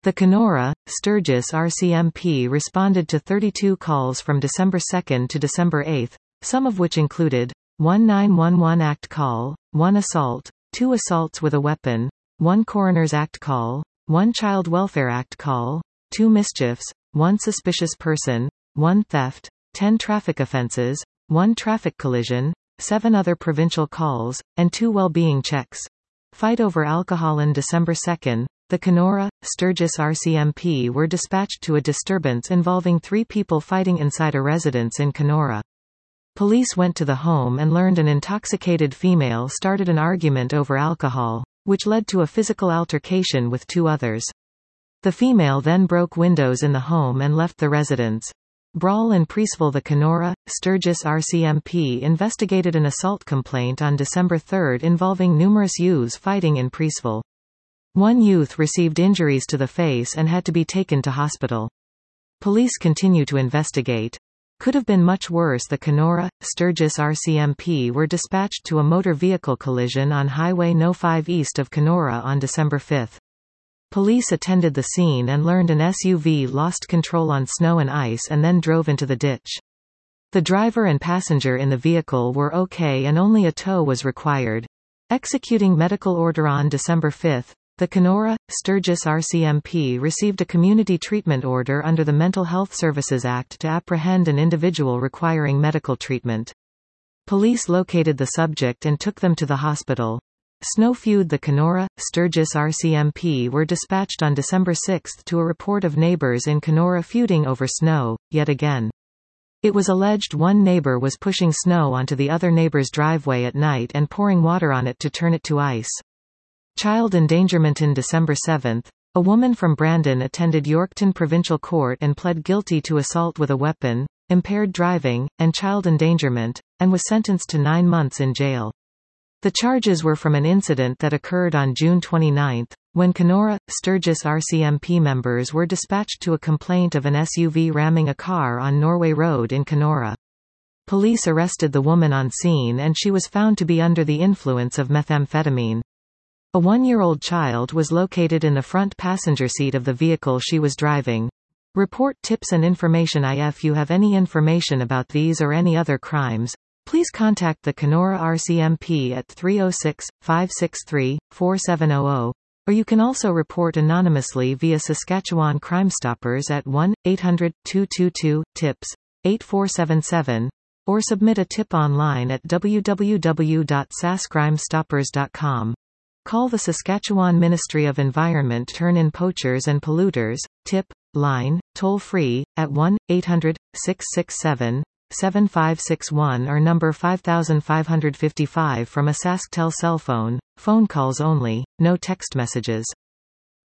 The Kenora, Sturgis RCMP responded to 32 calls from December 2 to December 8, some of which included 1 911 Act call, 1 assault, 2 assaults with a weapon, 1 Coroner's Act call, 1 Child Welfare Act call, 2 mischiefs, 1 suspicious person, 1 theft, 10 traffic offenses, 1 traffic collision, 7 other provincial calls, and 2 well-being checks. Fight over alcohol. On December 2, the Kenora, Sturgis RCMP were dispatched to a disturbance involving 3 people fighting inside a residence in Kenora. Police went to the home and learned an intoxicated female started an argument over alcohol, which led to a physical altercation with 2 others. The female then broke windows in the home and left the residence. Brawl in Preeceville. The Kenora, Sturgis RCMP investigated an assault complaint on December 3 involving numerous youths fighting in Preeceville. 1 youth received injuries to the face and had to be taken to hospital. Police continue to investigate. Could have been much worse. The Kenora, Sturgis RCMP were dispatched to a motor vehicle collision on Highway No. 5 east of Kenora on December 5. Police attended the scene and learned an SUV lost control on snow and ice and then drove into the ditch. The driver and passenger in the vehicle were okay and only a tow was required. Executing medical order on December 5, the Kenora, Sturgis RCMP received a community treatment order under the Mental Health Services Act to apprehend an individual requiring medical treatment. Police located the subject and took them to the hospital. Snow feud. The Kenora, Sturgis RCMP were dispatched on December 6 to a report of neighbors in Kenora feuding over snow, yet again. It was alleged one neighbor was pushing snow onto the other neighbor's driveway at night and pouring water on it to turn it to ice. Child endangerment. On December 7, a woman from Brandon attended Yorkton Provincial Court and pled guilty to assault with a weapon, impaired driving, and child endangerment, and was sentenced to 9 months in jail. The charges were from an incident that occurred on June 29, when Kenora, Sturgis RCMP members were dispatched to a complaint of an SUV ramming a car on Norway Road in Kenora. Police arrested the woman on scene and she was found to be under the influence of methamphetamine. A 1-year-old child was located in the front passenger seat of the vehicle she was driving. Report tips and information. If you have any information about these or any other crimes, please contact the Kenora RCMP at 306-563-4700, or you can also report anonymously via Saskatchewan Crime Stoppers at 1-800-222-TIPS, 8477, or submit a tip online at www.saskcrimestoppers.com. Call the Saskatchewan Ministry of Environment Turn-in Poachers and Polluters, tip, line, toll-free, at 1-800-667-7561 or number 5555 from a SaskTel cell phone, phone calls only, no text messages.